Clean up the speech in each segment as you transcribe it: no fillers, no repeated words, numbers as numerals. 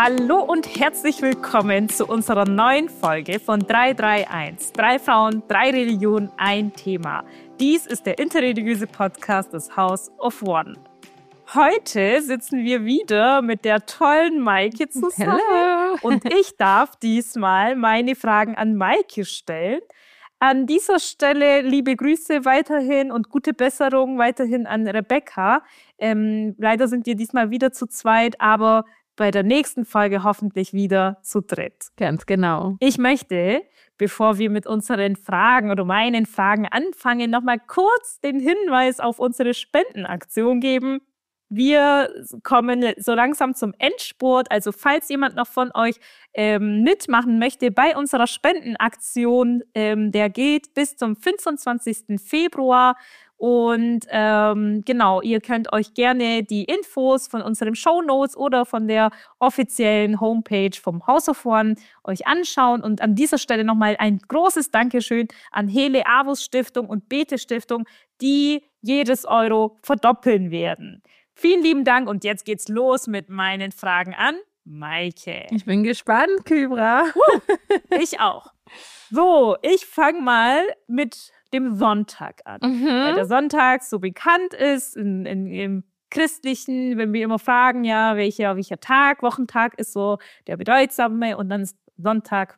Hallo und herzlich willkommen zu unserer neuen Folge von 331. 3 Frauen, 3 Religionen, ein Thema. Dies ist der interreligiöse Podcast des House of One. Heute sitzen wir wieder mit der tollen Maike zusammen. Hello. Und ich darf diesmal meine Fragen an Maike stellen. An dieser Stelle liebe Grüße weiterhin und gute Besserung weiterhin an Rebecca. Leider sind wir diesmal wieder zu zweit, aber bei der nächsten Folge hoffentlich wieder zu dritt. Ganz genau. Ich möchte, bevor wir mit unseren Fragen oder meinen Fragen anfangen, nochmal kurz den Hinweis auf unsere Spendenaktion geben. Wir kommen so langsam zum Endspurt. Also falls jemand noch von euch mitmachen möchte bei unserer Spendenaktion, der geht bis zum 25. Februar. Und genau, ihr könnt euch gerne die Infos von unseren Shownotes oder von der offiziellen Homepage vom House of One euch anschauen. Und an dieser Stelle nochmal ein großes Dankeschön an Hele Avus Stiftung und Bete Stiftung, die jedes Euro verdoppeln werden. Vielen lieben Dank und jetzt geht's los mit meinen Fragen an Maike. Ich bin gespannt, Kybra. Ich auch. So, ich fange mal mit dem Sonntag an. Weil der Sonntag so bekannt ist im Christlichen, wenn wir immer fragen, ja, welcher Tag, Wochentag ist so der bedeutsame und dann ist Sonntag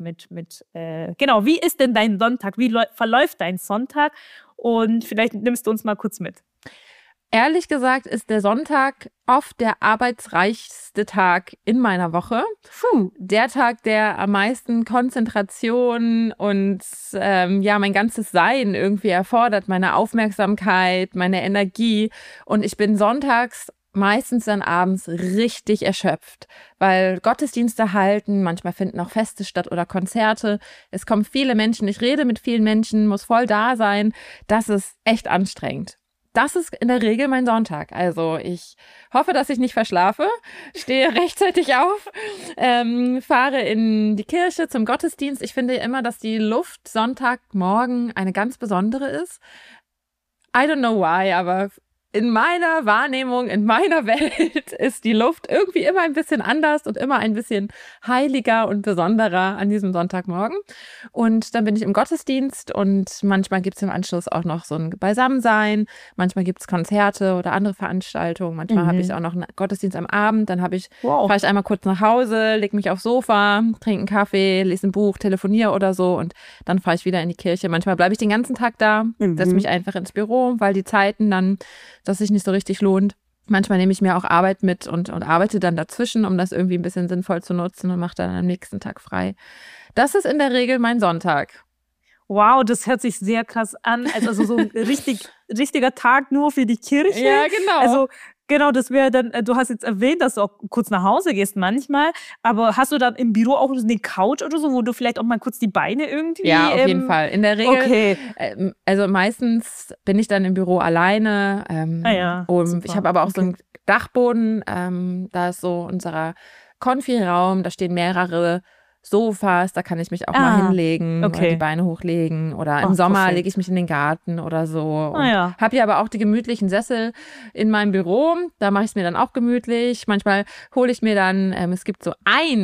genau, wie ist denn dein Sonntag? Wie verläuft dein Sonntag? Und vielleicht nimmst du uns mal kurz mit. Ehrlich gesagt ist der Sonntag oft der arbeitsreichste Tag in meiner Woche. Der Tag, der am meisten Konzentration und mein ganzes Sein irgendwie erfordert, meine Aufmerksamkeit, meine Energie. Und ich bin sonntags meistens dann abends richtig erschöpft, weil Gottesdienste halten, manchmal finden auch Feste statt oder Konzerte. Es kommen viele Menschen, ich rede mit vielen Menschen, muss voll da sein. Das ist echt anstrengend. Das ist in der Regel mein Sonntag. Also ich hoffe, dass ich nicht verschlafe, stehe rechtzeitig auf, fahre in die Kirche zum Gottesdienst. Ich finde immer, dass die Luft Sonntagmorgen eine ganz besondere ist. I don't know why, aber in meiner Wahrnehmung, in meiner Welt ist die Luft irgendwie immer ein bisschen anders und immer ein bisschen heiliger und besonderer an diesem Sonntagmorgen. Und dann bin ich im Gottesdienst und manchmal gibt es im Anschluss auch noch so ein Beisammensein. Manchmal gibt es Konzerte oder andere Veranstaltungen. Manchmal habe ich auch noch einen Gottesdienst am Abend. Dann fahre ich einmal kurz nach Hause, lege mich aufs Sofa, trinke einen Kaffee, lese ein Buch, telefoniere oder so und dann fahre ich wieder in die Kirche. Manchmal bleibe ich den ganzen Tag da, setze mich einfach ins Büro, weil die Zeiten dann das sich nicht so richtig lohnt. Manchmal nehme ich mir auch Arbeit mit und arbeite dann dazwischen, um das irgendwie ein bisschen sinnvoll zu nutzen und mache dann am nächsten Tag frei. Das ist in der Regel mein Sonntag. Wow, das hört sich sehr krass an. Also so ein richtiger Tag nur für die Kirche. Ja, genau. Also genau, das wäre dann, du hast jetzt erwähnt, dass du auch kurz nach Hause gehst manchmal, aber hast du dann im Büro auch eine Couch oder so, wo du vielleicht auch mal kurz die Beine irgendwie... Ja, auf jeden Fall. In der Regel, okay. Also meistens bin ich dann im Büro alleine. Und ich habe aber auch so einen Dachboden, da ist so unser Konfi-Raum, da stehen mehrere Sofas, da kann ich mich auch mal hinlegen oder die Beine hochlegen oder im Sommer lege ich mich in den Garten oder so. Habe hier aber auch die gemütlichen Sessel in meinem Büro, da mache ich es mir dann auch gemütlich. Manchmal hole ich mir dann, es gibt so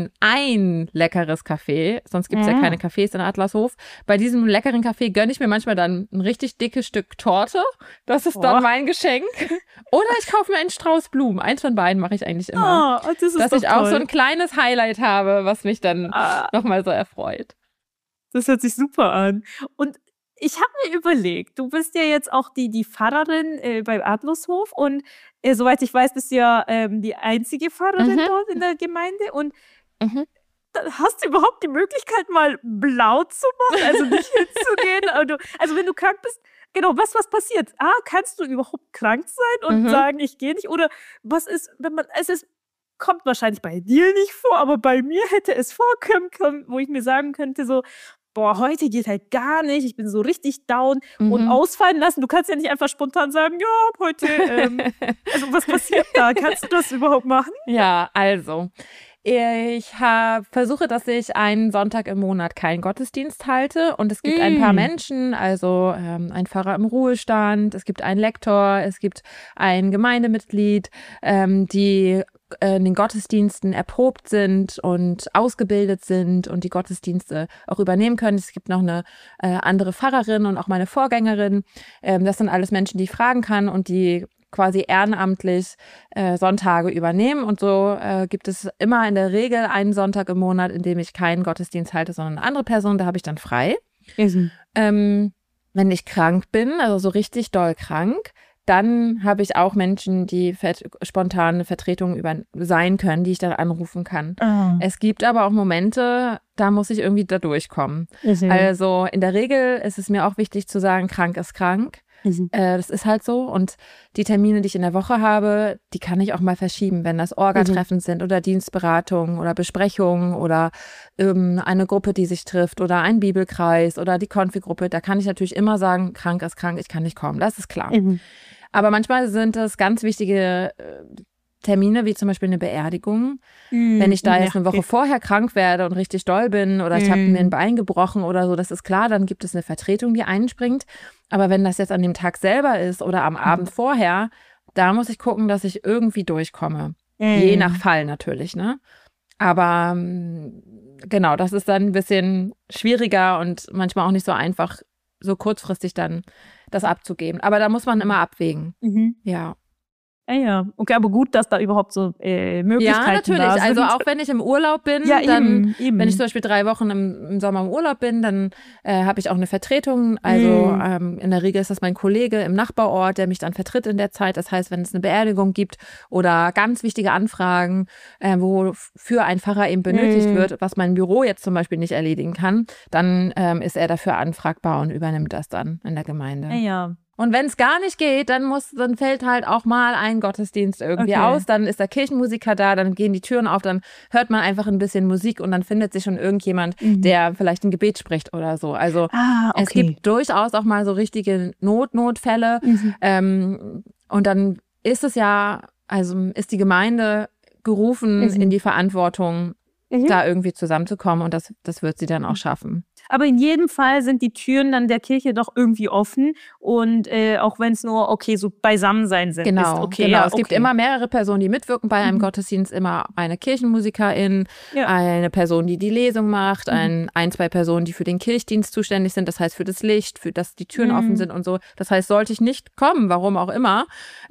ein leckeres Café, sonst gibt es ja keine Cafés in Adlershof. Bei diesem leckeren Café gönne ich mir manchmal dann ein richtig dickes Stück Torte, das ist dann mein Geschenk. Oder ich kaufe mir einen Strauß Blumen, eins von beiden mache ich eigentlich immer. Dass ich auch so ein kleines Highlight habe, was mich dann nochmal so erfreut. Das hört sich super an. Und ich habe mir überlegt, du bist ja jetzt auch die Pfarrerin beim Adlershof und soweit ich weiß, bist du ja die einzige Pfarrerin dort in der Gemeinde und hast du überhaupt die Möglichkeit, mal blau zu machen, also nicht hinzugehen? Also wenn du krank bist, genau, was passiert? Kannst du überhaupt krank sein und sagen, ich gehe nicht? Oder was ist, wenn man, kommt wahrscheinlich bei dir nicht vor, aber bei mir hätte es vorkommen können, wo ich mir sagen könnte, so, boah, heute geht halt gar nicht, ich bin so richtig down und ausfallen lassen. Du kannst ja nicht einfach spontan sagen, ja, heute, also was passiert da? Kannst du das überhaupt machen? Ja, also, ich versuche, dass ich einen Sonntag im Monat keinen Gottesdienst halte und es gibt ein paar Menschen, also ein Pfarrer im Ruhestand, es gibt einen Lektor, es gibt ein Gemeindemitglied, die in den Gottesdiensten erprobt sind und ausgebildet sind und die Gottesdienste auch übernehmen können. Es gibt noch eine andere Pfarrerin und auch meine Vorgängerin. Das sind alles Menschen, die ich fragen kann und die quasi ehrenamtlich Sonntage übernehmen. Und so gibt es immer in der Regel einen Sonntag im Monat, in dem ich keinen Gottesdienst halte, sondern eine andere Person. Da habe ich dann frei. Wenn ich krank bin, also so richtig doll krank, dann habe ich auch Menschen, die spontane Vertretungen sein können, die ich dann anrufen kann. Es gibt aber auch Momente, da muss ich irgendwie da durchkommen. Also in der Regel ist es mir auch wichtig zu sagen, krank ist krank. Das ist halt so. Und die Termine, die ich in der Woche habe, die kann ich auch mal verschieben, wenn das Orga-Treffen sind oder Dienstberatungen oder Besprechungen oder eine Gruppe, die sich trifft oder ein Bibelkreis oder die Konfi-Gruppe. Da kann ich natürlich immer sagen, krank ist krank, ich kann nicht kommen. Das ist klar. Aber manchmal sind das ganz wichtige Termine, wie zum Beispiel eine Beerdigung. Wenn ich da jetzt eine Woche vorher krank werde und richtig doll bin oder ich habe mir ein Bein gebrochen oder so, das ist klar, dann gibt es eine Vertretung, die einspringt. Aber wenn das jetzt an dem Tag selber ist oder am Abend vorher, da muss ich gucken, dass ich irgendwie durchkomme. Je nach Fall natürlich, ne? Aber genau, das ist dann ein bisschen schwieriger und manchmal auch nicht so einfach, so kurzfristig dann das abzugeben. Aber da muss man immer abwägen. Ja. Ja, okay, aber gut, dass da überhaupt so Möglichkeiten ja, natürlich. da sind. Also auch wenn ich im Urlaub bin, dann, wenn ich zum Beispiel 3 Wochen im Sommer im Urlaub bin, dann habe ich auch eine Vertretung. Also in der Regel ist das mein Kollege im Nachbarort, der mich dann vertritt in der Zeit. Das heißt, wenn es eine Beerdigung gibt oder ganz wichtige Anfragen, wofür ein Pfarrer eben benötigt wird, was mein Büro jetzt zum Beispiel nicht erledigen kann, dann ist er dafür anfragbar und übernimmt das dann in der Gemeinde. Ja. Und wenn es gar nicht geht, dann fällt halt auch mal ein Gottesdienst irgendwie aus. Dann ist der Kirchenmusiker da, dann gehen die Türen auf, dann hört man einfach ein bisschen Musik und dann findet sich schon irgendjemand, der vielleicht ein Gebet spricht oder so. Also es gibt durchaus auch mal so richtige Notfälle. Und dann ist es ja, also ist die Gemeinde gerufen in die Verantwortung, da irgendwie zusammenzukommen und das wird sie dann auch schaffen. Aber in jedem Fall sind die Türen dann der Kirche doch irgendwie offen und auch wenn es nur, so Beisammensein sind. Genau, ist okay. genau. Ja, es gibt immer mehrere Personen, die mitwirken bei einem Gottesdienst, immer eine Kirchenmusikerin, eine Person, die die Lesung macht, ein, 2 Personen, die für den Kirchdienst zuständig sind, das heißt für das Licht, für dass die Türen offen sind und so. Das heißt, sollte ich nicht kommen, warum auch immer,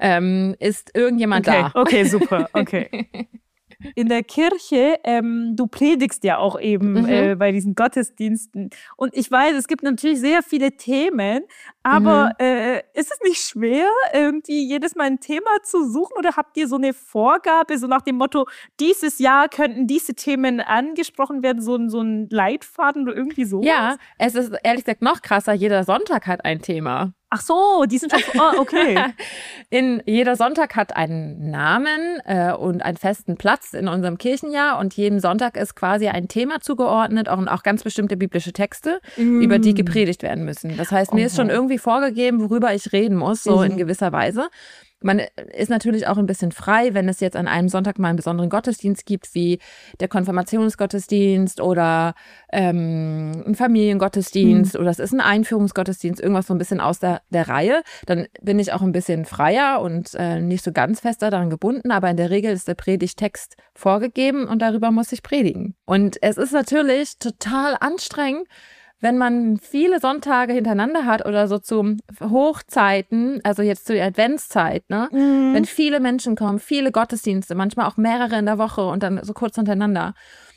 ist irgendjemand da. Okay, super, okay. In der Kirche, du predigst ja auch eben bei diesen Gottesdiensten. Und ich weiß, es gibt natürlich sehr viele Themen, aber ist es nicht schwer, irgendwie jedes Mal ein Thema zu suchen? Oder habt ihr so eine Vorgabe, so nach dem Motto, dieses Jahr könnten diese Themen angesprochen werden, so ein Leitfaden oder irgendwie so? Ja, es ist ehrlich gesagt noch krasser, jeder Sonntag hat ein Thema. Ach so, die sind schon, okay. Jeder Sonntag hat einen Namen und einen festen Platz in unserem Kirchenjahr und jedem Sonntag ist quasi ein Thema zugeordnet und auch ganz bestimmte biblische Texte, über die gepredigt werden müssen. Das heißt, mir ist schon irgendwie vorgegeben, worüber ich reden muss, so in gewisser Weise. Man ist natürlich auch ein bisschen frei, wenn es jetzt an einem Sonntag mal einen besonderen Gottesdienst gibt, wie der Konfirmationsgottesdienst oder ein Familiengottesdienst oder es ist ein Einführungsgottesdienst, irgendwas so ein bisschen aus der Reihe. Dann bin ich auch ein bisschen freier und nicht so ganz fest daran gebunden, aber in der Regel ist der Predigtext vorgegeben und darüber muss ich predigen. Und es ist natürlich total anstrengend, wenn man viele Sonntage hintereinander hat oder so zu Hochzeiten, also jetzt zur Adventszeit, ne? Wenn viele Menschen kommen, viele Gottesdienste, manchmal auch mehrere in der Woche und dann so kurz hintereinander,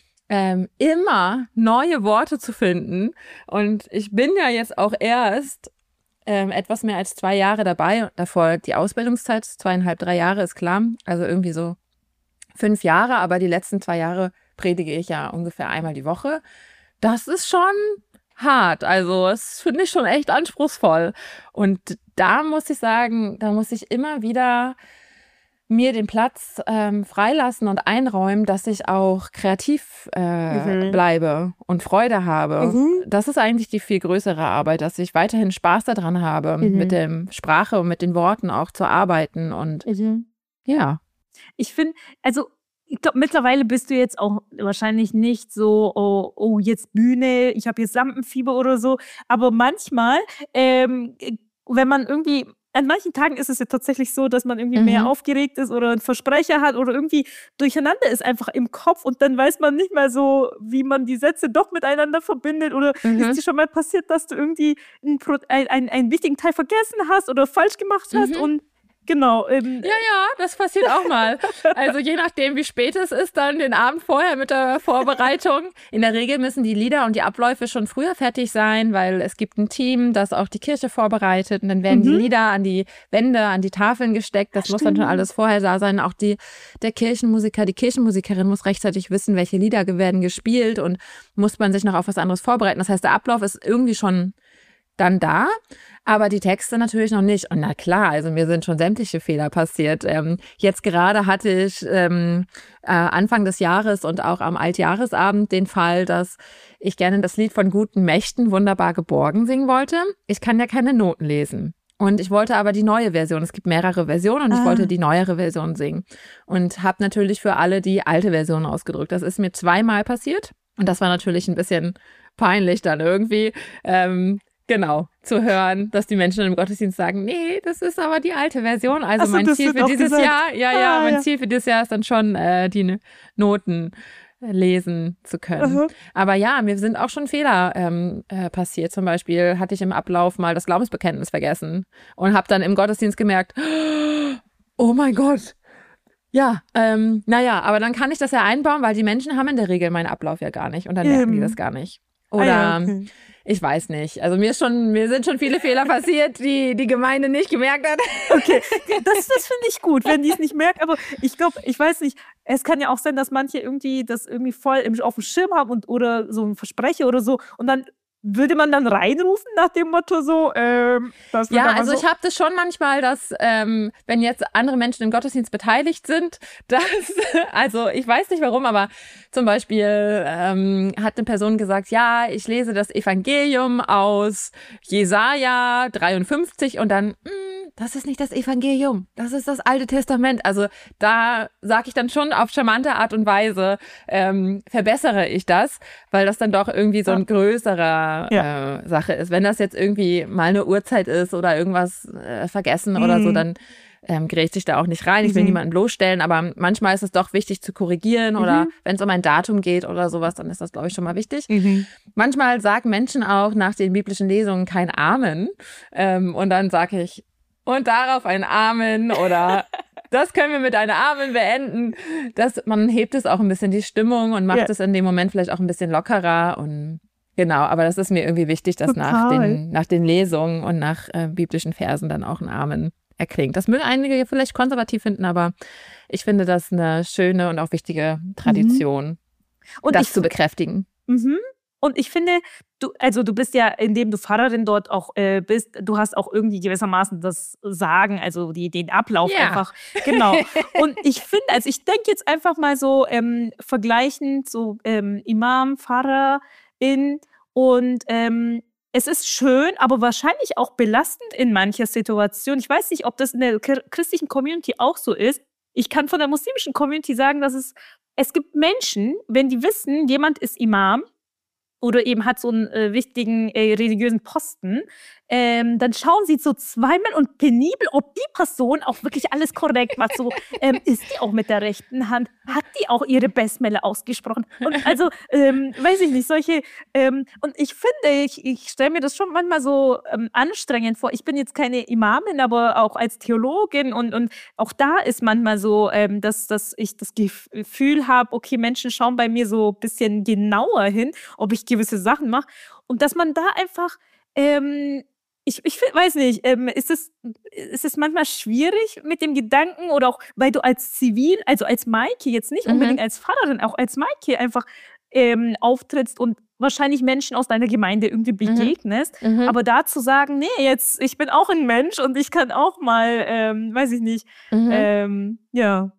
immer neue Worte zu finden. Und ich bin ja jetzt auch erst etwas mehr als 2 Jahre dabei. Davor die Ausbildungszeit, 2,5, 3 Jahre ist klar. Also irgendwie so 5 Jahre, aber die letzten 2 Jahre predige ich ja ungefähr einmal die Woche. Das ist schon hart, also das finde ich schon echt anspruchsvoll. Und da muss ich sagen, da muss ich immer wieder mir den Platz freilassen und einräumen, dass ich auch kreativ bleibe und Freude habe. Das ist eigentlich die viel größere Arbeit, dass ich weiterhin Spaß daran habe, mit der Sprache und mit den Worten auch zu arbeiten. Und ja. Ich finde, also ich glaube, mittlerweile bist du jetzt auch wahrscheinlich nicht so, oh jetzt Bühne, ich habe jetzt Lampenfieber oder so. Aber manchmal, wenn man irgendwie an manchen Tagen ist es ja tatsächlich so, dass man irgendwie mehr aufgeregt ist oder einen Versprecher hat oder irgendwie durcheinander ist einfach im Kopf und dann weiß man nicht mehr so, wie man die Sätze doch miteinander verbindet oder ist dir schon mal passiert, dass du irgendwie einen wichtigen Teil vergessen hast oder falsch gemacht hast und genau. Ja, das passiert auch mal. Also je nachdem, wie spät es ist, dann den Abend vorher mit der Vorbereitung. In der Regel müssen die Lieder und die Abläufe schon früher fertig sein, weil es gibt ein Team, das auch die Kirche vorbereitet und dann werden die Lieder an die Wände, an die Tafeln gesteckt. Das muss dann schon alles vorher da sein. Auch der Kirchenmusiker, die Kirchenmusikerin muss rechtzeitig wissen, welche Lieder werden gespielt und muss man sich noch auf was anderes vorbereiten. Das heißt, der Ablauf ist irgendwie schon dann da, aber die Texte natürlich noch nicht. Und na klar, also mir sind schon sämtliche Fehler passiert. Jetzt gerade hatte ich Anfang des Jahres und auch am Altjahresabend den Fall, dass ich gerne das Lied von Guten Mächten Wunderbar geborgen singen wollte. Ich kann ja keine Noten lesen. Und ich wollte aber die neue Version. Es gibt mehrere Versionen und ich wollte die neuere Version singen. Und habe natürlich für alle die alte Version ausgedrückt. Das ist mir 2-mal passiert. Und das war natürlich ein bisschen peinlich dann irgendwie. Genau, zu hören, dass die Menschen im Gottesdienst sagen, nee, das ist aber die alte Version. Also mein Ziel für dieses Jahr, mein Ziel für dieses Jahr ist dann schon, die Noten lesen zu können. Aber ja, mir sind auch schon Fehler passiert. Zum Beispiel hatte ich im Ablauf mal das Glaubensbekenntnis vergessen und habe dann im Gottesdienst gemerkt, oh mein Gott. Ja, aber dann kann ich das ja einbauen, weil die Menschen haben in der Regel meinen Ablauf ja gar nicht und dann merken die das gar nicht. Oder ich weiß nicht. Also mir sind schon viele Fehler passiert, die die Gemeinde nicht gemerkt hat. Okay, das finde ich gut, wenn die es nicht merkt. Aber ich glaube, ich weiß nicht, es kann ja auch sein, dass manche irgendwie das irgendwie voll auf dem Schirm haben oder so ein Versprecher oder so und dann würde man dann reinrufen nach dem Motto so? Ja, also ich habe das schon manchmal, dass wenn jetzt andere Menschen im Gottesdienst beteiligt sind, also ich weiß nicht warum, aber zum Beispiel hat eine Person gesagt, ja, ich lese das Evangelium aus Jesaja 53 und dann, das ist nicht das Evangelium, das ist das Alte Testament. Also da sage ich dann schon auf charmante Art und Weise, verbessere ich das, weil das dann doch irgendwie so ein größerer Sache ist. Wenn das jetzt irgendwie mal eine Uhrzeit ist oder irgendwas vergessen oder so, dann grätsche ich da auch nicht rein. Ich will niemanden bloßstellen, aber manchmal ist es doch wichtig zu korrigieren oder wenn es um ein Datum geht oder sowas, dann ist das, glaube ich, schon mal wichtig. Manchmal sagen Menschen auch nach den biblischen Lesungen kein Amen und dann sage ich, und darauf ein Amen oder das können wir mit einem Amen beenden. Man hebt es auch ein bisschen die Stimmung und macht es in dem Moment vielleicht auch ein bisschen lockerer und genau, aber das ist mir irgendwie wichtig, dass nach den Lesungen und nach biblischen Versen dann auch ein Amen erklingt. Das mögen einige vielleicht konservativ finden, aber ich finde das eine schöne und auch wichtige Tradition, und das zu bekräftigen. Und ich finde, du bist ja, indem du Pfarrerin dort auch bist, du hast auch irgendwie gewissermaßen das Sagen, also den Ablauf einfach. Genau. Und ich finde, also ich denke jetzt einfach mal so vergleichend so Imam, Pfarrerin und es ist schön, aber wahrscheinlich auch belastend in mancher Situation. Ich weiß nicht, ob das in der christlichen Community auch so ist. Ich kann von der muslimischen Community sagen, dass es gibt Menschen, wenn die wissen, jemand ist Imam, oder eben hat so einen wichtigen religiösen Posten, dann schauen sie so zweimal und penibel, ob die Person auch wirklich alles korrekt macht. So, ist die auch mit der rechten Hand? Hat die auch ihre Besmelle ausgesprochen? Und also, weiß ich nicht, solche, und ich finde, ich stelle mir das schon manchmal so anstrengend vor. Ich bin jetzt keine Imamin, aber auch als Theologin und auch da ist manchmal so, dass ich das Gefühl habe, okay, Menschen schauen bei mir so ein bisschen genauer hin, ob ich gewisse Sachen mache. Und dass man da einfach, ich weiß nicht, ist es manchmal schwierig mit dem Gedanken oder auch, weil du also als Maike, jetzt nicht unbedingt als Pfarrerin, auch als Maike einfach auftrittst und wahrscheinlich Menschen aus deiner Gemeinde irgendwie begegnest, aber da zu sagen, nee, jetzt, ich bin auch ein Mensch und ich kann auch mal, weiß ich nicht, ja.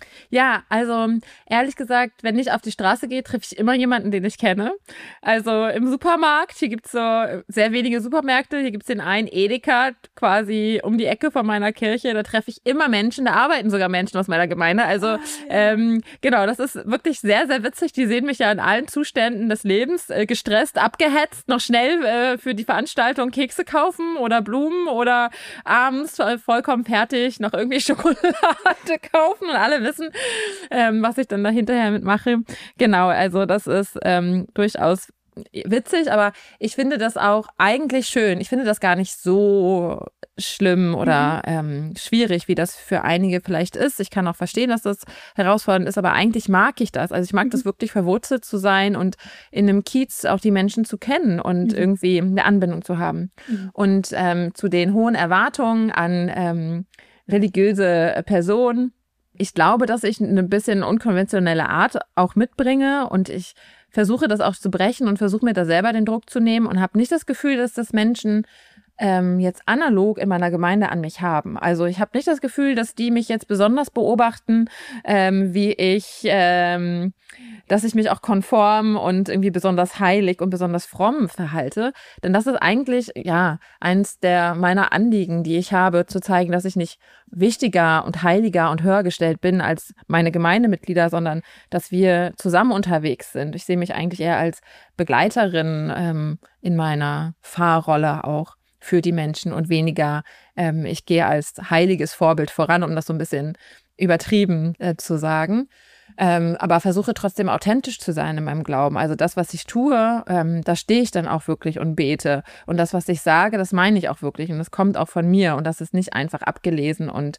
Ja, also ehrlich gesagt, wenn ich auf die Straße gehe, treffe ich immer jemanden, den ich kenne. Also im Supermarkt, hier gibt's so sehr wenige Supermärkte, hier gibt's den einen Edeka quasi um die Ecke von meiner Kirche, da treffe ich immer Menschen, da arbeiten sogar Menschen aus meiner Gemeinde. Also genau, das ist wirklich sehr, sehr witzig. Die sehen mich ja in allen Zuständen des Lebens, gestresst, abgehetzt, noch schnell für die Veranstaltung Kekse kaufen oder Blumen oder abends vollkommen fertig noch irgendwie Schokolade kaufen und alle wissen, was ich dann da hinterher mitmache. Genau, also das ist durchaus witzig, aber ich finde das auch eigentlich schön. Ich finde das gar nicht so schlimm oder schwierig, wie das für einige vielleicht ist. Ich kann auch verstehen, dass das herausfordernd ist, aber eigentlich mag ich das. Also ich mag das wirklich, verwurzelt zu sein und in einem Kiez auch die Menschen zu kennen und irgendwie eine Anbindung zu haben. Und zu den hohen Erwartungen an religiöse Personen, ich glaube, dass ich eine bisschen unkonventionelle Art auch mitbringe und ich versuche das auch zu brechen und versuche mir da selber den Druck zu nehmen und habe nicht das Gefühl, dass das Menschen jetzt analog in meiner Gemeinde an mich haben. Also ich habe nicht das Gefühl, dass die mich jetzt besonders beobachten, wie ich, dass ich mich auch konform und irgendwie besonders heilig und besonders fromm verhalte. Denn das ist eigentlich, ja, eins der meiner Anliegen, die ich habe, zu zeigen, dass ich nicht wichtiger und heiliger und höher gestellt bin als meine Gemeindemitglieder, sondern dass wir zusammen unterwegs sind. Ich sehe mich eigentlich eher als Begleiterin in meiner Fahrrolle auch für die Menschen und weniger, ich gehe als heiliges Vorbild voran, um das so ein bisschen übertrieben zu sagen. Aber versuche trotzdem authentisch zu sein in meinem Glauben. Also das, was ich tue, da stehe ich dann auch wirklich und bete. Und das, was ich sage, das meine ich auch wirklich. Und das kommt auch von mir. Und das ist nicht einfach abgelesen und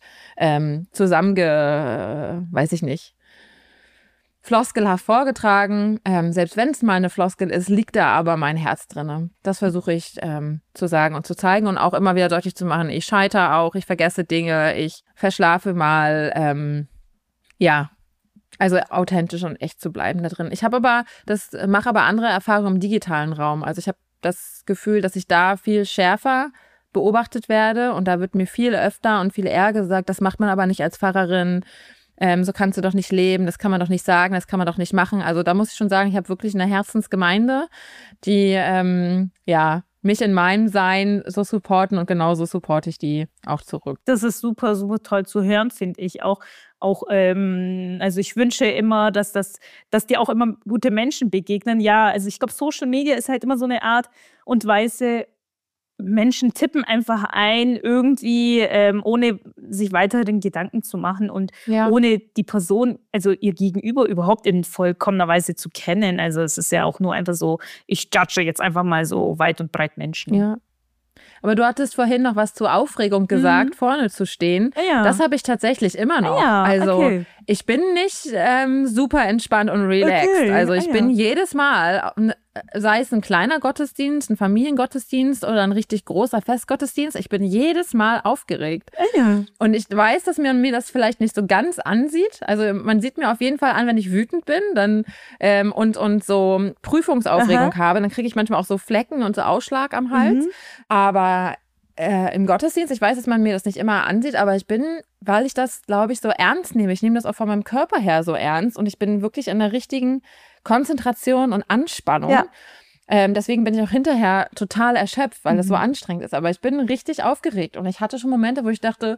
weiß ich nicht, floskelhaft vorgetragen. Selbst wenn es mal eine Floskel ist, liegt da aber mein Herz drin. Das versuche ich zu sagen und zu zeigen und auch immer wieder deutlich zu machen. Ich scheitere auch, ich vergesse Dinge, ich verschlafe mal. Also authentisch und echt zu bleiben da drin. Ich mache aber andere Erfahrungen im digitalen Raum. Also ich habe das Gefühl, dass ich da viel schärfer beobachtet werde und da wird mir viel öfter und viel eher gesagt, das macht man aber nicht als Pfarrerin. So kannst du doch nicht leben, das kann man doch nicht sagen, das kann man doch nicht machen. Also da muss ich schon sagen, ich habe wirklich eine Herzensgemeinde, die mich in meinem Sein so supporten und genauso supporte ich die auch zurück. Das ist super, super toll zu hören, finde ich auch. Also ich wünsche immer, dass dir auch immer gute Menschen begegnen. Ja, also ich glaube, Social Media ist halt immer so eine Art und Weise, Menschen tippen einfach ein, irgendwie, ohne sich weiteren Gedanken zu machen und ohne die Person, also ihr Gegenüber überhaupt in vollkommener Weise zu kennen. Also es ist ja auch nur einfach so, ich judge jetzt einfach mal so weit und breit Menschen. Ja. Aber du hattest vorhin noch was zur Aufregung gesagt, vorne zu stehen. Ja. Das habe ich tatsächlich immer noch. Ja, also ich bin nicht super entspannt und relaxed. Also ich bin jedes Mal, sei es ein kleiner Gottesdienst, ein Familiengottesdienst oder ein richtig großer Festgottesdienst, ich bin jedes Mal aufgeregt. Und ich weiß, dass man mir das vielleicht nicht so ganz ansieht. Also man sieht mir auf jeden Fall an, wenn ich wütend bin dann und so Prüfungsaufregung habe, dann kriege ich manchmal auch so Flecken und so Ausschlag am Hals. Aber im Gottesdienst, ich weiß, dass man mir das nicht immer ansieht, aber weil ich das, glaube ich, so ernst nehme, ich nehme das auch von meinem Körper her so ernst und ich bin wirklich in der richtigen Konzentration und Anspannung. Ja. Deswegen bin ich auch hinterher total erschöpft, weil das so anstrengend ist. Aber ich bin richtig aufgeregt und ich hatte schon Momente, wo ich dachte,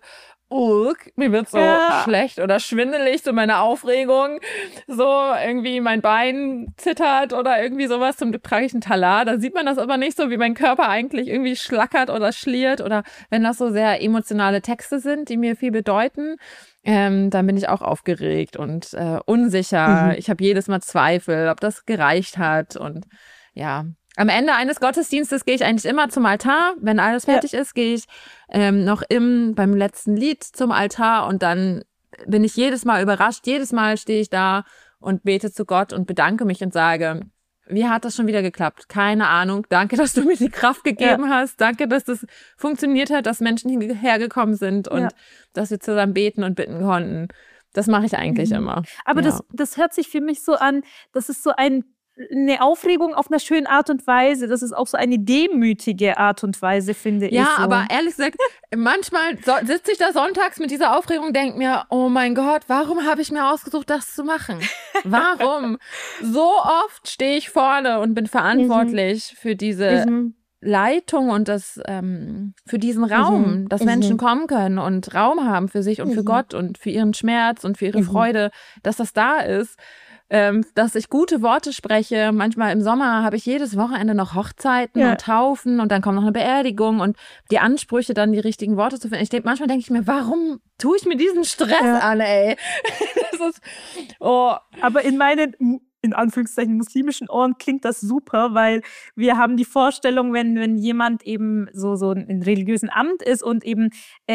mir wird so schlecht oder schwindelig, so meine Aufregung, so irgendwie mein Bein zittert oder irgendwie sowas. Zum Glück trage ich einen Talar, da sieht man das aber nicht so, wie mein Körper eigentlich irgendwie schlackert oder schliert oder wenn das so sehr emotionale Texte sind, die mir viel bedeuten. Dann bin ich auch aufgeregt und unsicher. Ich habe jedes Mal Zweifel, ob das gereicht hat und ja, am Ende eines Gottesdienstes gehe ich eigentlich immer zum Altar. Wenn alles fertig ist, gehe ich noch beim letzten Lied zum Altar und dann bin ich jedes Mal überrascht. Jedes Mal stehe ich da und bete zu Gott und bedanke mich und sage, wie hat das schon wieder geklappt? Keine Ahnung. Danke, dass du mir die Kraft gegeben hast. Danke, dass das funktioniert hat, dass Menschen hergekommen sind und dass wir zusammen beten und bitten konnten. Das mache ich eigentlich immer. Aber das hört sich für mich so an, das ist so ein eine Aufregung auf einer schönen Art und Weise. Das ist auch so eine demütige Art und Weise, finde ich. Ja, so. aber ehrlich gesagt, manchmal sitze ich da sonntags mit dieser Aufregung und denke mir, oh mein Gott, warum habe ich mir ausgesucht, das zu machen? Warum? So oft stehe ich vorne und bin verantwortlich für diese Leitung und für diesen Raum, dass Menschen kommen können und Raum haben für sich und für Gott und für ihren Schmerz und für ihre Freude, dass das da ist. Dass ich gute Worte spreche. Manchmal im Sommer habe ich jedes Wochenende noch Hochzeiten und Taufen und dann kommt noch eine Beerdigung und die Ansprüche, dann die richtigen Worte zu finden. Manchmal denke ich mir, warum tue ich mir diesen Stress an, ey? Das ist, Aber in meinen, in Anführungszeichen, muslimischen Ohren klingt das super, weil wir haben die Vorstellung, wenn jemand eben so in religiösen Amt ist und eben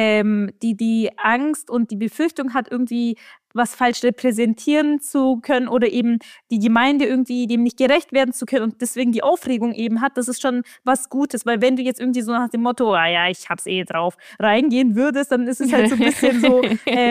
die Angst und die Befürchtung hat, irgendwie was falsch repräsentieren zu können oder eben die Gemeinde irgendwie dem nicht gerecht werden zu können und deswegen die Aufregung eben hat, das ist schon was Gutes, weil wenn du jetzt irgendwie so nach dem Motto, ich hab's drauf, reingehen würdest, dann ist es halt so ein bisschen so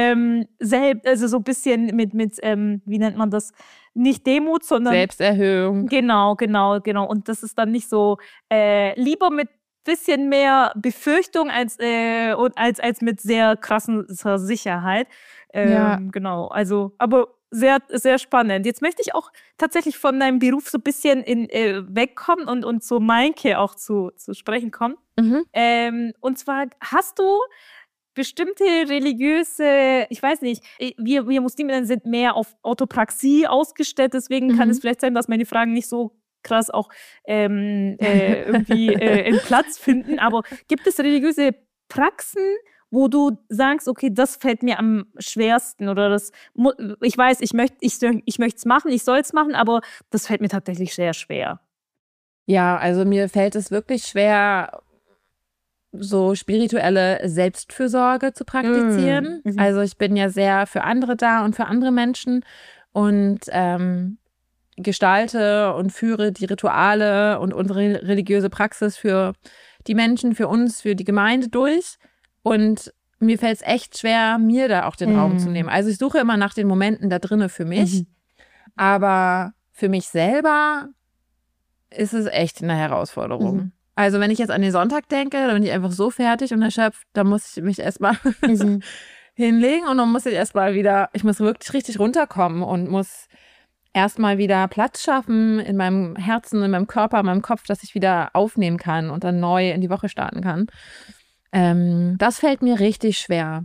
also so ein bisschen mit wie nennt man das, nicht Demut, sondern Selbsterhöhung. Genau. Und das ist dann nicht so lieber mit bisschen mehr Befürchtung als mit sehr krasser Sicherheit. Genau, also, aber sehr, sehr spannend. Jetzt möchte ich auch tatsächlich von deinem Beruf so ein bisschen wegkommen und zu Meinke auch zu sprechen kommen. Und zwar hast du bestimmte religiöse, ich weiß nicht, wir Musliminnen sind mehr auf Orthopraxie ausgestellt, deswegen kann es vielleicht sein, dass meine Fragen nicht so krass auch irgendwie einen Platz finden, aber gibt es religiöse Praxen, wo du sagst, okay, das fällt mir am schwersten oder ich weiß, ich möchte es machen, ich soll es machen, aber das fällt mir tatsächlich sehr schwer. Ja, also mir fällt es wirklich schwer, so spirituelle Selbstfürsorge zu praktizieren. Also ich bin ja sehr für andere da und für andere Menschen und gestalte und führe die Rituale und unsere religiöse Praxis für die Menschen, für uns, für die Gemeinde durch. Und mir fällt es echt schwer, mir da auch den Raum zu nehmen. Also ich suche immer nach den Momenten da drinne für mich. Aber für mich selber ist es echt eine Herausforderung. Also wenn ich jetzt an den Sonntag denke, dann bin ich einfach so fertig und erschöpft, da muss ich mich erstmal hinlegen und dann muss ich ich muss wirklich richtig runterkommen und muss erstmal wieder Platz schaffen in meinem Herzen, in meinem Körper, in meinem Kopf, dass ich wieder aufnehmen kann und dann neu in die Woche starten kann. Das fällt mir richtig schwer.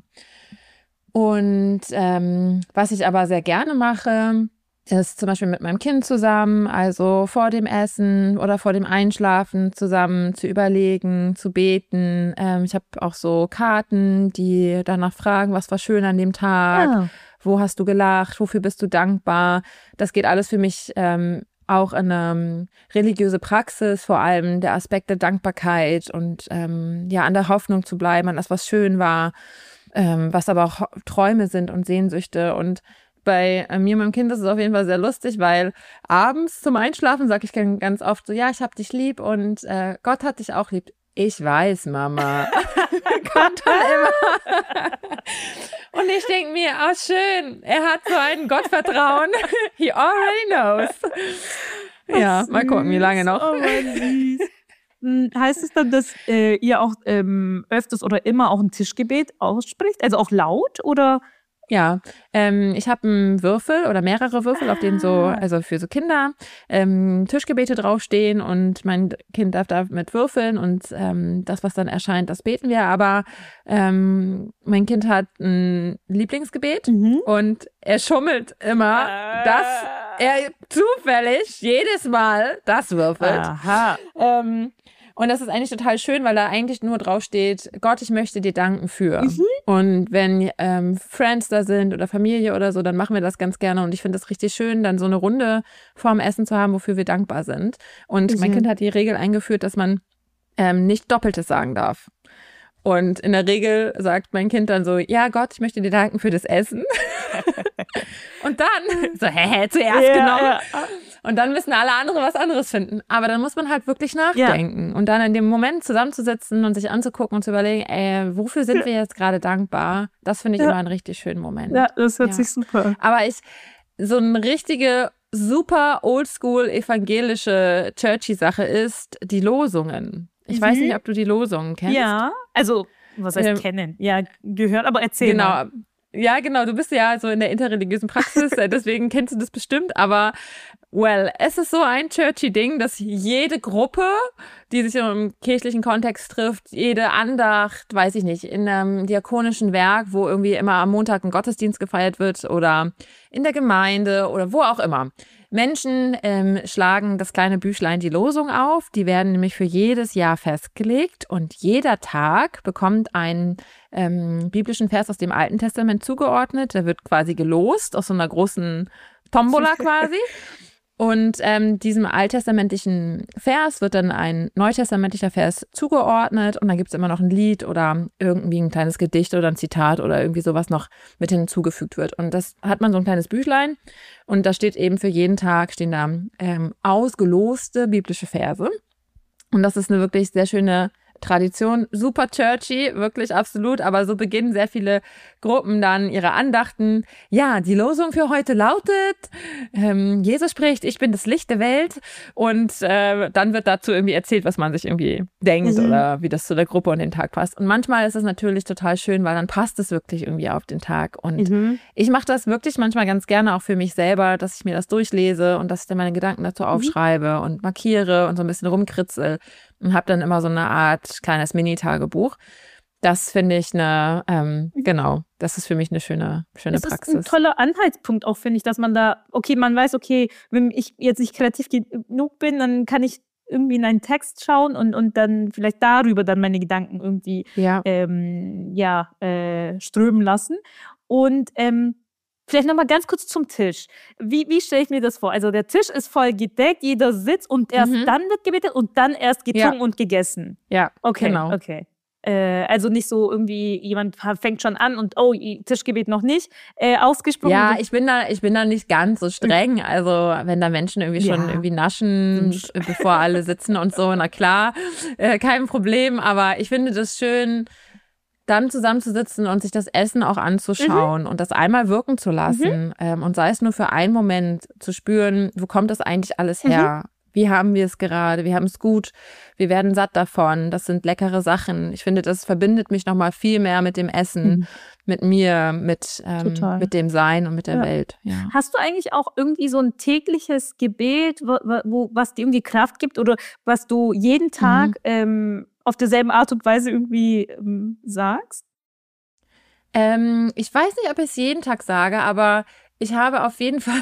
Und was ich aber sehr gerne mache, ist zum Beispiel mit meinem Kind zusammen, also vor dem Essen oder vor dem Einschlafen zusammen zu überlegen, zu beten. Ich habe auch so Karten, die danach fragen, was war schön an dem Tag, wo hast du gelacht, wofür bist du dankbar. Das geht alles für mich auch in eine religiöse Praxis, vor allem der Aspekt der Dankbarkeit und an der Hoffnung zu bleiben, an das, was schön war, was aber auch Träume sind und Sehnsüchte. Und bei mir und meinem Kind ist es auf jeden Fall sehr lustig, weil abends zum Einschlafen sage ich ganz oft so, ja, ich hab dich lieb und Gott hat dich auch lieb. Ich weiß, Mama. Kommt dann immer. Und ich denke mir, schön, er hat so ein Gottvertrauen. He already knows. Ja, mal gucken, wie lange noch. Oh, süß. Heißt es dann, dass ihr auch öfters oder immer auch ein Tischgebet ausspricht? Also auch laut oder? Ja, ich habe einen Würfel oder mehrere Würfel, auf denen also für so Kinder Tischgebete draufstehen und mein Kind darf damit würfeln und das, was dann erscheint, das beten wir. Aber mein Kind hat ein Lieblingsgebet und er schummelt immer, dass er zufällig jedes Mal das würfelt. Aha. Und das ist eigentlich total schön, weil da eigentlich nur drauf steht, Gott, ich möchte dir danken für. Und wenn Friends da sind oder Familie oder so, dann machen wir das ganz gerne. Und ich finde das richtig schön, dann so eine Runde vorm Essen zu haben, wofür wir dankbar sind. Und mein Kind hat die Regel eingeführt, dass man nicht Doppeltes sagen darf. Und in der Regel sagt mein Kind dann so, ja Gott, ich möchte dir danken für das Essen. Und dann so, zuerst genommen. Ja. Und dann müssen alle anderen was anderes finden. Aber dann muss man halt wirklich nachdenken. Und dann in dem Moment zusammenzusitzen und sich anzugucken und zu überlegen, wofür sind wir jetzt gerade dankbar? Das finde ich immer einen richtig schönen Moment. Ja, das hört sich super an. Aber so eine richtige super oldschool evangelische churchy Sache ist die Losungen. Ich weiß nicht, ob du die Losungen kennst. Ja, also was heißt kennen? Ja, gehört, aber erzähl mal. Ja, genau, du bist ja so in der interreligiösen Praxis, deswegen kennst du das bestimmt, aber es ist so ein churchy Ding, dass jede Gruppe, die sich im kirchlichen Kontext trifft, jede Andacht, weiß ich nicht, in einem diakonischen Werk, wo irgendwie immer am Montag ein Gottesdienst gefeiert wird oder in der Gemeinde oder wo auch immer. Menschen schlagen das kleine Büchlein die Losung auf. Die werden nämlich für jedes Jahr festgelegt und jeder Tag bekommt einen biblischen Vers aus dem Alten Testament zugeordnet. Der wird quasi gelost aus so einer großen Tombola quasi. Und diesem alttestamentlichen Vers wird dann ein neutestamentlicher Vers zugeordnet und dann gibt es immer noch ein Lied oder irgendwie ein kleines Gedicht oder ein Zitat oder irgendwie sowas noch mit hinzugefügt wird. Und das hat man so ein kleines Büchlein und da steht eben für jeden Tag stehen da ausgeloste biblische Verse. Und das ist eine wirklich sehr schöne Tradition, super churchy, wirklich absolut, aber so beginnen sehr viele Gruppen dann ihre Andachten. Ja, die Losung für heute lautet, Jesus spricht, ich bin das Licht der Welt und dann wird dazu irgendwie erzählt, was man sich irgendwie denkt oder wie das zu der Gruppe und den Tag passt. Und manchmal ist es natürlich total schön, weil dann passt es wirklich irgendwie auf den Tag und ich mache das wirklich manchmal ganz gerne auch für mich selber, dass ich mir das durchlese und dass ich dann meine Gedanken dazu aufschreibe und markiere und so ein bisschen rumkritzel. Und habe dann immer so eine Art kleines Mini-Tagebuch. Das finde ich das ist für mich eine schöne Praxis. Das ist ein toller Anhaltspunkt auch, finde ich, dass man da, man weiß, wenn ich jetzt nicht kreativ genug bin, dann kann ich irgendwie in einen Text schauen und dann vielleicht darüber dann meine Gedanken irgendwie strömen lassen. Und vielleicht nochmal ganz kurz zum Tisch. Wie stelle ich mir das vor? Also der Tisch ist voll gedeckt, jeder sitzt und erst dann wird gebetet und dann erst getrunken und gegessen. Ja, okay, genau. Okay. Also nicht so irgendwie, jemand fängt schon an und Tischgebet noch nicht ausgesprochen. Ja, ich bin da nicht ganz so streng. Also wenn da Menschen irgendwie schon irgendwie naschen, bevor alle sitzen und so, na klar, kein Problem. Aber ich finde das schön, dann zusammenzusitzen und sich das Essen auch anzuschauen und das einmal wirken zu lassen und sei es nur für einen Moment zu spüren, wo kommt das eigentlich alles her? Wie haben wir es gerade? Wir haben es gut. Wir werden satt davon. Das sind leckere Sachen. Ich finde, das verbindet mich nochmal viel mehr mit dem Essen, mit mir, mit dem Sein und mit der Welt. Ja. Hast du eigentlich auch irgendwie so ein tägliches Gebet, was dir irgendwie Kraft gibt oder was du jeden Tag auf derselben Art und Weise irgendwie sagst? Ich weiß nicht, ob ich es jeden Tag sage, aber ich habe auf jeden Fall,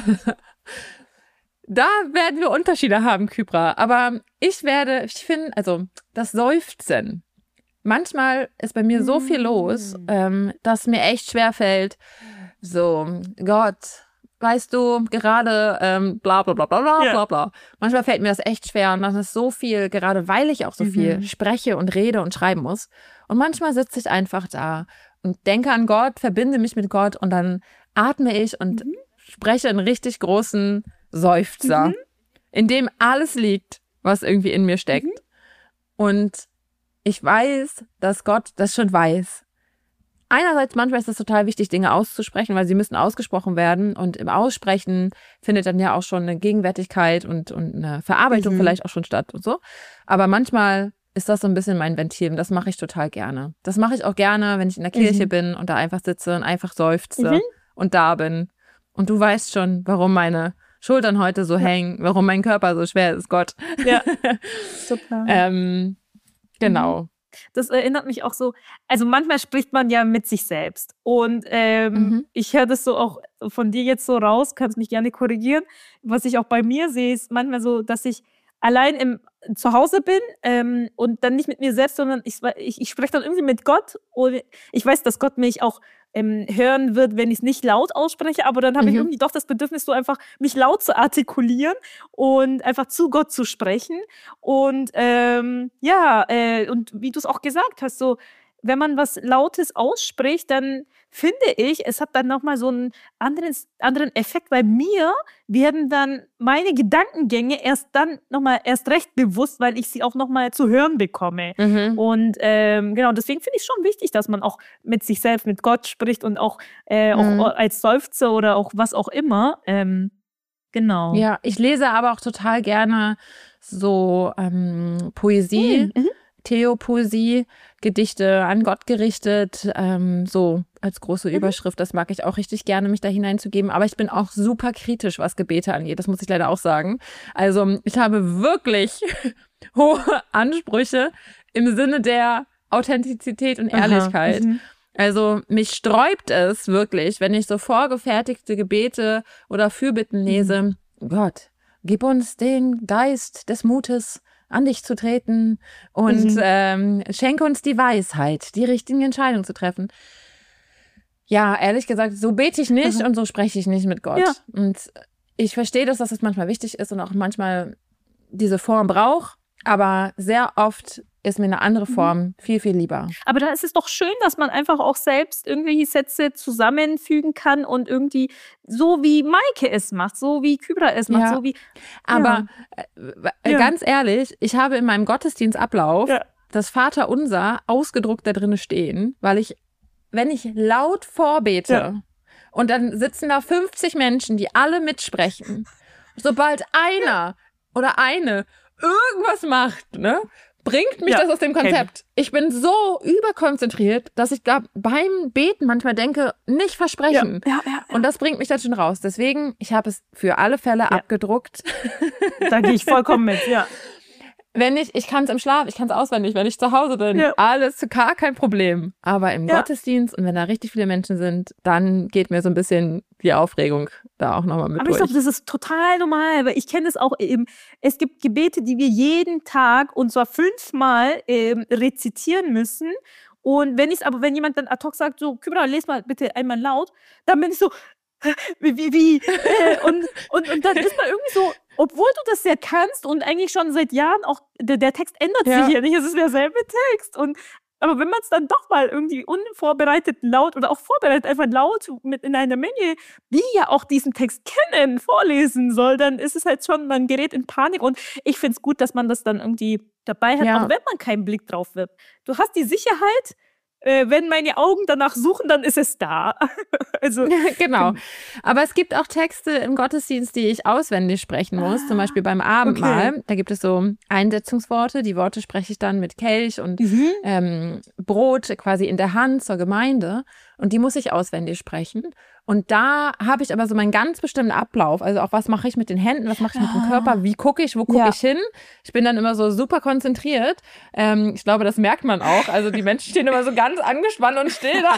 da werden wir Unterschiede haben, Kybra. Aber ich finde, also das Seufzen. Manchmal ist bei mir so viel los, dass mir echt schwerfällt, so, Gott, weißt du, gerade bla bla bla bla bla bla bla. Manchmal fällt mir das echt schwer und das ist so viel, gerade weil ich auch so viel spreche und rede und schreiben muss. Und manchmal sitze ich einfach da und denke an Gott, verbinde mich mit Gott und dann atme ich und spreche einen richtig großen Seufzer, in dem alles liegt, was irgendwie in mir steckt. Und ich weiß, dass Gott das schon weiß. Einerseits, manchmal ist es total wichtig, Dinge auszusprechen, weil sie müssen ausgesprochen werden. Und im Aussprechen findet dann ja auch schon eine Gegenwärtigkeit und eine Verarbeitung vielleicht auch schon statt und so. Aber manchmal ist das so ein bisschen mein Ventil und das mache ich total gerne. Das mache ich auch gerne, wenn ich in der Kirche bin und da einfach sitze und einfach seufze und da bin. Und du weißt schon, warum meine Schultern heute so hängen, warum mein Körper so schwer ist, Gott. Ja, super. Genau. Das erinnert mich auch so, also manchmal spricht man ja mit sich selbst und ich höre das so auch von dir jetzt so raus, kannst mich gerne korrigieren. Was ich auch bei mir sehe, ist manchmal so, dass ich allein zu Hause bin und dann nicht mit mir selbst, sondern ich spreche dann irgendwie mit Gott und ich weiß, dass Gott mich auch hören wird, wenn ich es nicht laut ausspreche, aber dann habe ich irgendwie doch das Bedürfnis, so einfach mich laut zu artikulieren und einfach zu Gott zu sprechen und und wie du es auch gesagt hast, so wenn man was Lautes ausspricht, dann finde ich, es hat dann nochmal so einen anderen Effekt. Bei mir werden dann meine Gedankengänge erst recht bewusst, weil ich sie auch nochmal zu hören bekomme. Und deswegen finde ich schon wichtig, dass man auch mit sich selbst, mit Gott spricht und auch als Seufzer oder auch was auch immer. Genau. Ja, ich lese aber auch total gerne so Poesie, Theopoesie, Gedichte an Gott gerichtet, so als große Überschrift. Das mag ich auch richtig gerne, mich da hineinzugeben. Aber ich bin auch super kritisch, was Gebete angeht. Das muss ich leider auch sagen. Also ich habe wirklich hohe Ansprüche im Sinne der Authentizität und Ehrlichkeit. Also mich sträubt es wirklich, wenn ich so vorgefertigte Gebete oder Fürbitten lese. Gott, gib uns den Geist des Mutes, an dich zu treten und schenke uns die Weisheit, die richtigen Entscheidungen zu treffen. Ja, ehrlich gesagt, so bete ich nicht und so spreche ich nicht mit Gott. Ja. Und ich verstehe, dass das manchmal wichtig ist und auch manchmal diese Form braucht, aber sehr oft ist mir eine andere Form viel, viel lieber. Aber da ist es doch schön, dass man einfach auch selbst irgendwelche Sätze zusammenfügen kann und irgendwie so wie Maike es macht, so wie Kybra es macht, so wie... Aber ganz ehrlich, ich habe in meinem Gottesdienstablauf das Vaterunser ausgedruckt da drin stehen, weil ich, wenn ich laut vorbete und dann sitzen da 50 Menschen, die alle mitsprechen, sobald einer oder eine irgendwas macht, ne, bringt mich das aus dem Konzept. Ich bin so überkonzentriert, dass ich beim Beten manchmal denke, nicht versprechen. Und das bringt mich dann schon raus. Deswegen, ich habe es für alle Fälle abgedruckt. Da gehe ich vollkommen mit, Wenn ich kann es im Schlaf, ich kann es auswendig, wenn ich zu Hause bin, alles gar kein Problem. Aber im Gottesdienst und wenn da richtig viele Menschen sind, dann geht mir so ein bisschen die Aufregung da auch nochmal mit Aber durch. ich glaube, das ist total normal, weil ich kenne es auch eben. Es gibt Gebete, die wir jeden Tag und zwar 5-mal rezitieren müssen. Und wenn jemand dann ad hoc sagt, so, Kybra, les mal bitte einmal laut, dann bin ich so, wie? Und dann ist man irgendwie so, obwohl du das ja kannst und eigentlich schon seit Jahren auch, der Text ändert sich ja nicht, es ist derselbe Text. Aber wenn man es dann doch mal irgendwie unvorbereitet laut oder auch vorbereitet einfach laut mit in einer Menge, die ja auch diesen Text kennen, vorlesen soll, dann ist es halt schon, man gerät in Panik. Und ich finde es gut, dass man das dann irgendwie dabei hat, auch wenn man keinen Blick drauf wirft. Du hast die Sicherheit, wenn meine Augen danach suchen, dann ist es da. Also, genau. Aber es gibt auch Texte im Gottesdienst, die ich auswendig sprechen muss. Zum Beispiel beim Abendmahl. Okay. Da gibt es so Einsetzungsworte. Die Worte spreche ich dann mit Kelch und Brot quasi in der Hand zur Gemeinde. Und die muss ich auswendig sprechen. Und da habe ich aber so meinen ganz bestimmten Ablauf. Also auch, was mache ich mit den Händen, was mache ich mit dem Körper, wie gucke ich, wo gucke ich hin. Ich bin dann immer so super konzentriert. Ich glaube, das merkt man auch. Also die Menschen stehen immer so ganz angespannt und still da.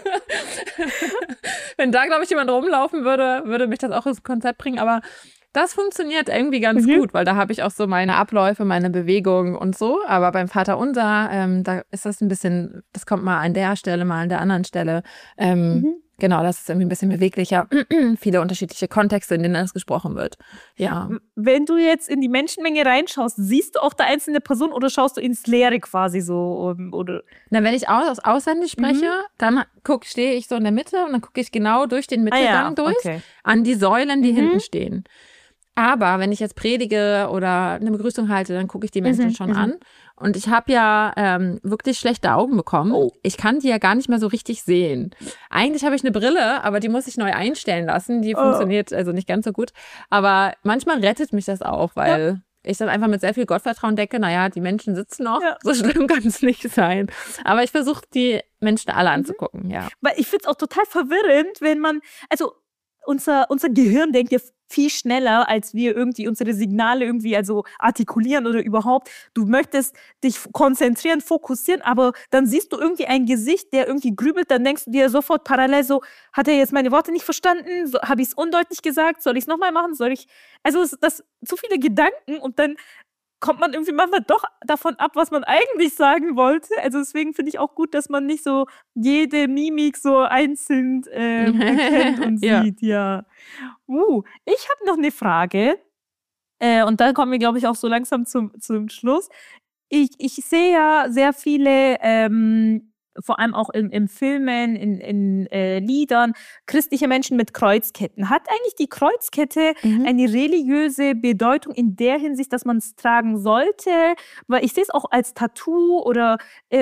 Wenn da, glaube ich, jemand rumlaufen würde mich das auch ins Konzept bringen. Aber das funktioniert irgendwie ganz gut, weil da habe ich auch so meine Abläufe, meine Bewegungen und so. Aber beim Vaterunser, da ist das ein bisschen, das kommt mal an der Stelle, mal an der anderen Stelle. Genau, das ist irgendwie ein bisschen beweglicher. Viele unterschiedliche Kontexte, in denen das gesprochen wird. Ja. Wenn du jetzt in die Menschenmenge reinschaust, siehst du auch da einzelne Person oder schaust du ins Leere quasi so? Oder? Na, wenn ich auswendig spreche, dann stehe ich so in der Mitte und dann gucke ich genau durch den Mittelgang durch an die Säulen, die hinten stehen. Aber wenn ich jetzt predige oder eine Begrüßung halte, dann gucke ich die Menschen schon an. Und ich habe ja wirklich schlechte Augen bekommen. Oh. Ich kann die ja gar nicht mehr so richtig sehen. Eigentlich habe ich eine Brille, aber die muss ich neu einstellen lassen. Die funktioniert also nicht ganz so gut. Aber manchmal rettet mich das auch, weil ich dann einfach mit sehr viel Gottvertrauen denke, naja, die Menschen sitzen noch, so schlimm kann es nicht sein. Aber ich versuche, die Menschen alle anzugucken, Weil ich finde es auch total verwirrend, wenn man, also unser Gehirn denkt ja viel schneller, als wir irgendwie unsere Signale irgendwie also artikulieren oder überhaupt. Du möchtest dich konzentrieren, fokussieren, aber dann siehst du irgendwie ein Gesicht, der irgendwie grübelt, dann denkst du dir sofort parallel so, hat er jetzt meine Worte nicht verstanden? So, habe ich es undeutlich gesagt? Soll ich es nochmal machen? Also das zu viele Gedanken und dann kommt man irgendwie manchmal doch davon ab, was man eigentlich sagen wollte. Also deswegen finde ich auch gut, dass man nicht so jede Mimik so einzeln erkennt und sieht. Ich habe noch eine Frage. Und dann kommen wir, glaube ich, auch so langsam zum Schluss. Ich sehe ja sehr viele, vor allem auch in Filmen, in Liedern, christliche Menschen mit Kreuzketten. Hat eigentlich die Kreuzkette eine religiöse Bedeutung in der Hinsicht, dass man es tragen sollte? Weil ich sehe es auch als Tattoo oder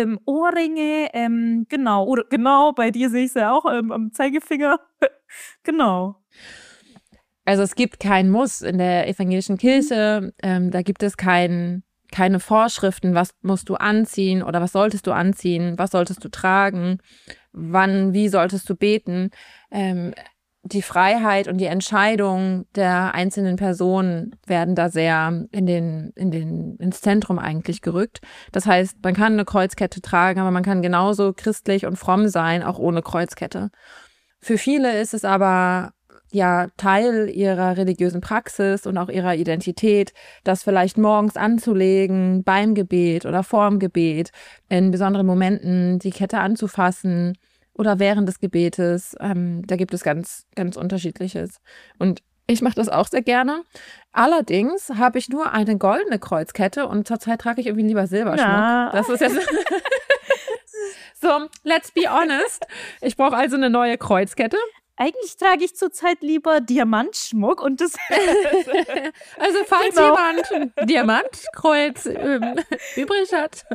Ohrringe, genau, bei dir sehe ich es ja auch am Zeigefinger. Genau. Also es gibt kein Muss in der evangelischen Kirche, da gibt es keine Vorschriften, was musst du anziehen oder was solltest du anziehen, was solltest du tragen, wann, wie solltest du beten. Die Freiheit und die Entscheidung der einzelnen Personen werden da sehr ins Zentrum eigentlich gerückt. Das heißt, man kann eine Kreuzkette tragen, aber man kann genauso christlich und fromm sein, auch ohne Kreuzkette. Für viele ist es aber ja Teil ihrer religiösen Praxis und auch ihrer Identität, das vielleicht morgens anzulegen, beim Gebet oder vorm Gebet, in besonderen Momenten die Kette anzufassen oder während des Gebetes. Da gibt es ganz, ganz Unterschiedliches. Und ich mache das auch sehr gerne. Allerdings habe ich nur eine goldene Kreuzkette und zurzeit trage ich irgendwie lieber Silberschmuck. Ja. Das ist jetzt so, let's be honest. Ich brauche also eine neue Kreuzkette. Eigentlich trage ich zurzeit lieber Diamantschmuck und das. Also falls jemand ein Diamantkreuz übrig hat.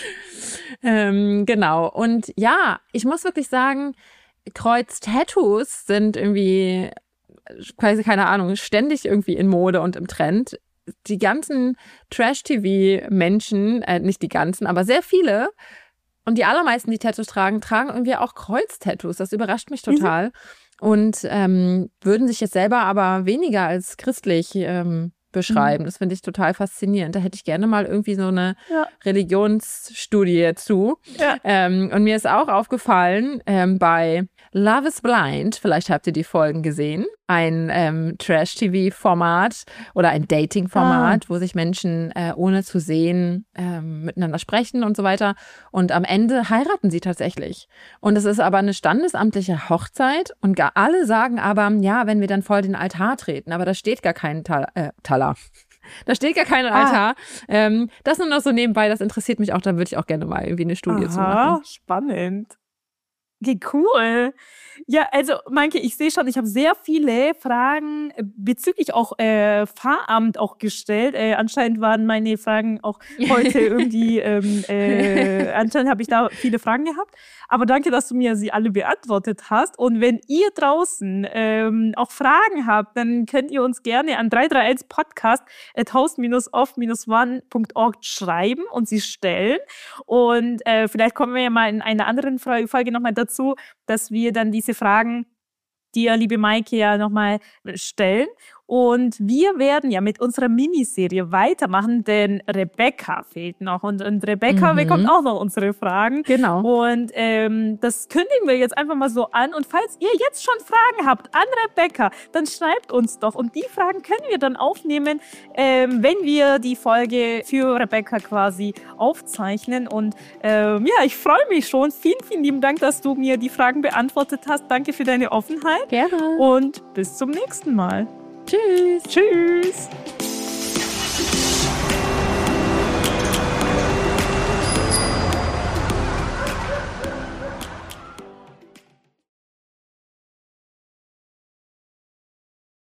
Genau. Und ja, ich muss wirklich sagen, Kreuz-Tattoos sind irgendwie, quasi keine Ahnung, ständig irgendwie in Mode und im Trend. Die ganzen Trash-TV-Menschen, nicht die ganzen, aber sehr viele, und die allermeisten, die Tattoos tragen irgendwie auch Kreuz-Tattoos. Das überrascht mich total. Und würden sich jetzt selber aber weniger als christlich beschreiben. Das finde ich total faszinierend. Da hätte ich gerne mal irgendwie so eine Religionsstudie zu. Ja. Und mir ist auch aufgefallen, bei Love is Blind, vielleicht habt ihr die Folgen gesehen, ein Trash-TV-Format oder ein Dating-Format, wo sich Menschen ohne zu sehen miteinander sprechen und so weiter. Und am Ende heiraten sie tatsächlich. Und es ist aber eine standesamtliche Hochzeit und alle sagen aber, ja, wenn wir dann vor den Altar treten, aber da steht gar kein Talar. Da steht gar kein Altar. Das nur noch so nebenbei, das interessiert mich auch, da würde ich auch gerne mal irgendwie eine Studie zu machen. Spannend. Okay, cool. Ja, also Maike, ich sehe schon, ich habe sehr viele Fragen bezüglich auch Pfarramt auch gestellt. Anscheinend waren meine Fragen auch heute irgendwie, anscheinend habe ich da viele Fragen gehabt. Aber danke, dass du mir sie alle beantwortet hast. Und wenn ihr draußen auch Fragen habt, dann könnt ihr uns gerne an 331podcast@house-off-one.org schreiben und sie stellen. Und vielleicht kommen wir ja mal in einer anderen Folge nochmal dazu, dass wir dann diese Fragen dir, liebe Maike, ja nochmal stellen. Und wir werden ja mit unserer Miniserie weitermachen, denn Rebecca fehlt noch. Und Rebecca bekommt auch noch unsere Fragen. Genau. Und das kündigen wir jetzt einfach mal so an. Und falls ihr jetzt schon Fragen habt an Rebecca, dann schreibt uns doch. Und die Fragen können wir dann aufnehmen, wenn wir die Folge für Rebecca quasi aufzeichnen. Und ja, ich freue mich schon. Vielen, vielen lieben Dank, dass du mir die Fragen beantwortet hast. Danke für deine Offenheit. Gerne. Und bis zum nächsten Mal. Tschüss. Tschüss.